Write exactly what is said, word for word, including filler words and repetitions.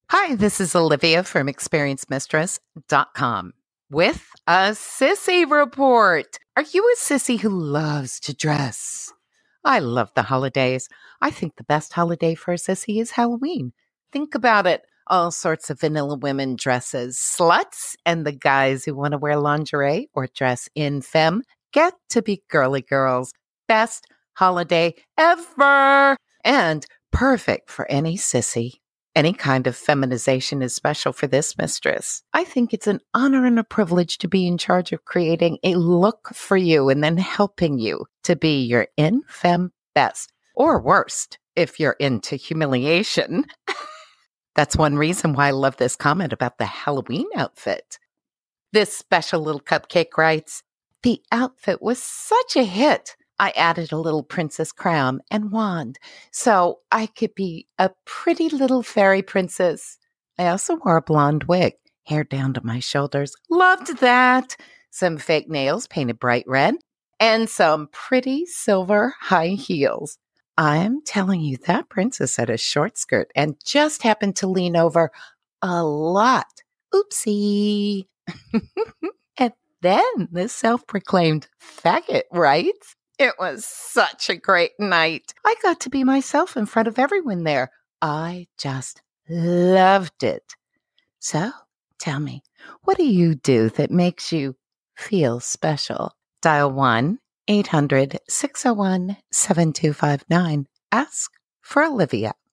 Hi, this is Olivia from experience mistress dot com with a sissy report. Are you a sissy who loves to dress? I love the holidays. I think the best holiday for a sissy is Halloween. Think about it. All sorts of vanilla women dresses, sluts, and the guys who want to wear lingerie or dress in femme get to be girly girls. Best holiday ever! And perfect for any sissy. Any kind of feminization is special for this mistress. I think it's an honor and a privilege to be in charge of creating a look for you and then helping you to be your in femme best, or worst, if you're into humiliation. That's one reason why I love this comment about the Halloween outfit. This special little cupcake writes, the outfit was such a hit. I added a little princess crown and wand so I could be a pretty little fairy princess. I also wore a blonde wig, hair down to my shoulders. Loved that. Some fake nails painted bright red and some pretty silver high heels. I'm telling you, that princess had a short skirt and just happened to lean over a lot. Oopsie. And then the self-proclaimed faggot writes, it was such a great night. I got to be myself in front of everyone there. I just loved it. So tell me, what do you do that makes you feel special? Dial one eight hundred six oh one seven two five nine. Ask for Olivia.